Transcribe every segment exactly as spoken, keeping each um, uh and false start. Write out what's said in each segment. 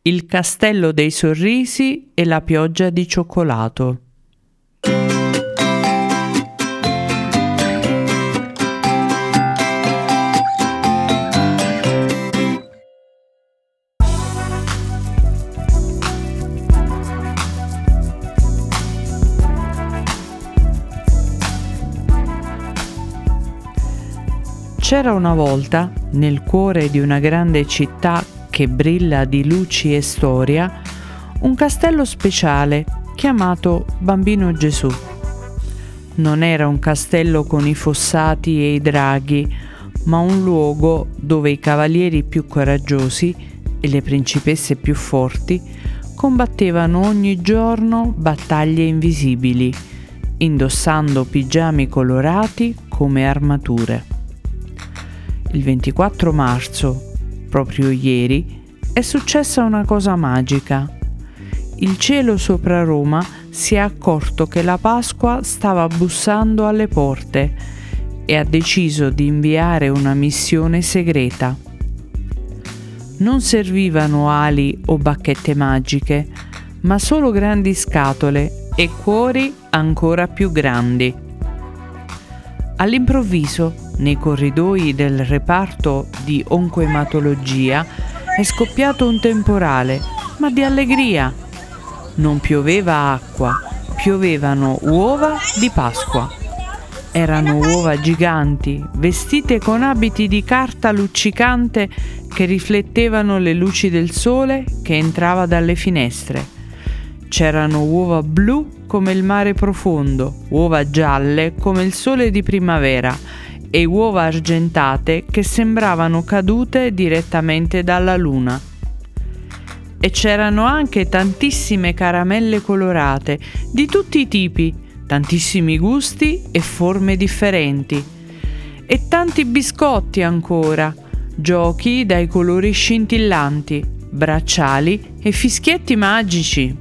Il castello dei sorrisi e la pioggia di cioccolato. C'era una volta, nel cuore di una grande città che brilla di luci e storia, un castello speciale chiamato Bambino Gesù. Non era un castello con i fossati e i draghi, ma un luogo dove i cavalieri più coraggiosi e le principesse più forti combattevano ogni giorno battaglie invisibili, indossando pigiami colorati come armature. Il ventiquattro marzo, proprio ieri, è successa una cosa magica. Il cielo sopra Roma si è accorto che la Pasqua stava bussando alle porte e ha deciso di inviare una missione segreta. Non servivano ali o bacchette magiche, ma solo grandi scatole e cuori ancora più grandi. All'improvviso, nei corridoi del reparto di oncoematologia, è scoppiato un temporale, ma di allegria. Non pioveva acqua, piovevano uova di Pasqua. Erano uova giganti, vestite con abiti di carta luccicante che riflettevano le luci del sole che entrava dalle finestre. C'erano uova blu come il mare profondo, uova gialle come il sole di primavera e uova argentate che sembravano cadute direttamente dalla luna. E c'erano anche tantissime caramelle colorate, di tutti i tipi, tantissimi gusti e forme differenti. E tanti biscotti ancora, giochi dai colori scintillanti, bracciali e fischietti magici.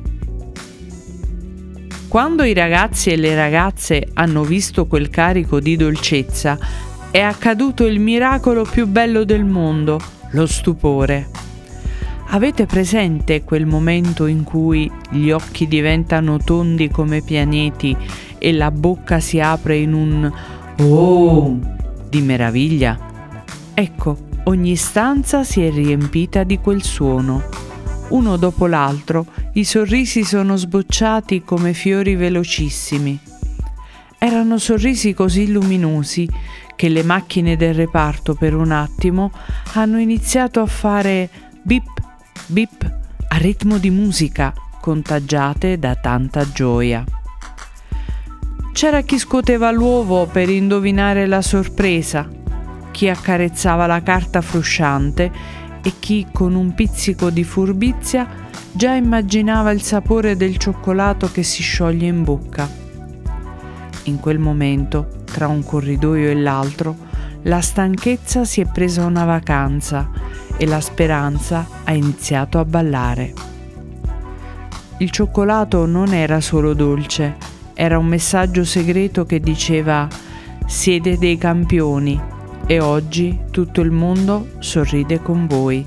Quando i ragazzi e le ragazze hanno visto quel carico di dolcezza, è accaduto il miracolo più bello del mondo, lo stupore. Avete presente quel momento in cui gli occhi diventano tondi come pianeti e la bocca si apre in un "oh" di meraviglia? Ecco, ogni stanza si è riempita di quel suono. Uno dopo l'altro, i sorrisi sono sbocciati come fiori velocissimi. Erano sorrisi così luminosi che le macchine del reparto per un attimo hanno iniziato a fare bip, bip, a ritmo di musica, contagiate da tanta gioia. C'era chi scuoteva l'uovo per indovinare la sorpresa, chi accarezzava la carta frusciante e chi, con un pizzico di furbizia, già immaginava il sapore del cioccolato che si scioglie in bocca. In quel momento, tra un corridoio e l'altro, la stanchezza si è presa una vacanza e la speranza ha iniziato a ballare. Il cioccolato non era solo dolce, era un messaggio segreto che diceva: siete dei campioni e oggi tutto il mondo sorride con voi.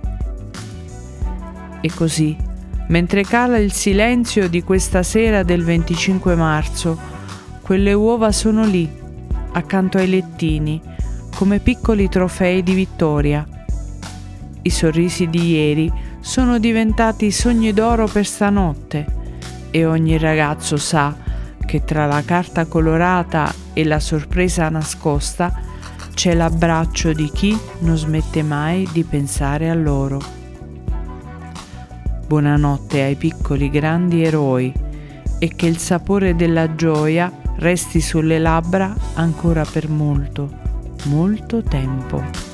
E così, mentre cala il silenzio di questa sera del venticinque marzo, quelle uova sono lì, accanto ai lettini, come piccoli trofei di vittoria. I sorrisi di ieri sono diventati sogni d'oro per stanotte e ogni ragazzo sa che tra la carta colorata e la sorpresa nascosta c'è l'abbraccio di chi non smette mai di pensare a loro. Buonanotte ai piccoli grandi eroi e che il sapore della gioia resti sulle labbra ancora per molto, molto tempo.